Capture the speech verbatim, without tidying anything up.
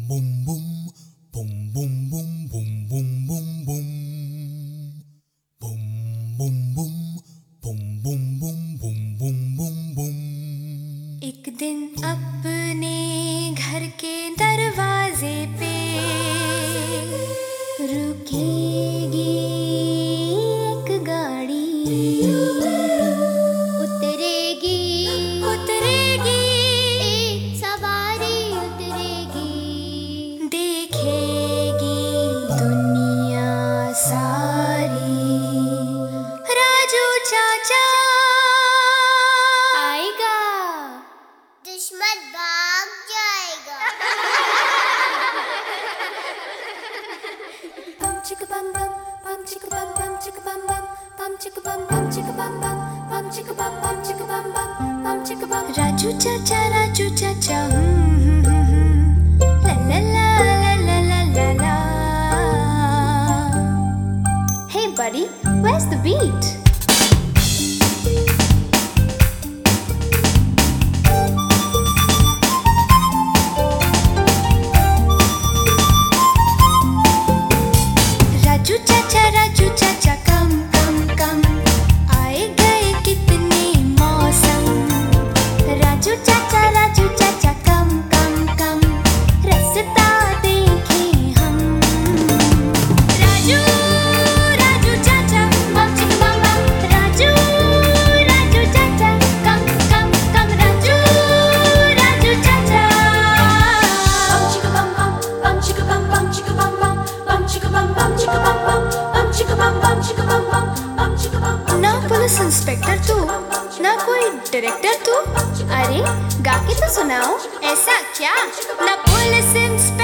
bum bum bum bum bum bum bum bum bum bum bum bum bum bum bum bum bum bum bum। एक दिन अपने घर के दरवाजे पे रुकेगी एक गाड़ी, उतरेगी उतरेगी एक सवारी उतरेगी, देखेगी दुनिया सारी। राजू चाचा आएगा, दुश्मन भाग जाएगा। Bum chicka bum bum, bum chicka bum bum chicka bum bum, bum chicka bum bum chicka bum bum, bum chicka bum bum chicka bum bum, bum chicka bum। Raju चाचा राजू चाचा हम्म हम्म हम्म ला ला ला ला ला ला ला। Hey buddy, where's the beat? Raju चाचा राजू चाचा कम कम कम, आए गए कितने मौसम। राजू चाचा राजू चाचा कम कम कम, रास्ता देखें हम। राजू राजू चाचा बम चिक बम बम, राजू राजू चाचा कम कम कम, राजू राजू चाचा बम चिक बम बम, bum chick bum bum chick bum bum, bum chicka bum bum chicka bum bum, bum chicka bum bum chicka bum bum, bum chicka bum bum। ना पुलिस इंस्पेक्टर तू, ना कोई director तू, अरे गा के तो सुनाओ। ऐसा क्या? ना पुलिस इंस्पेक्टर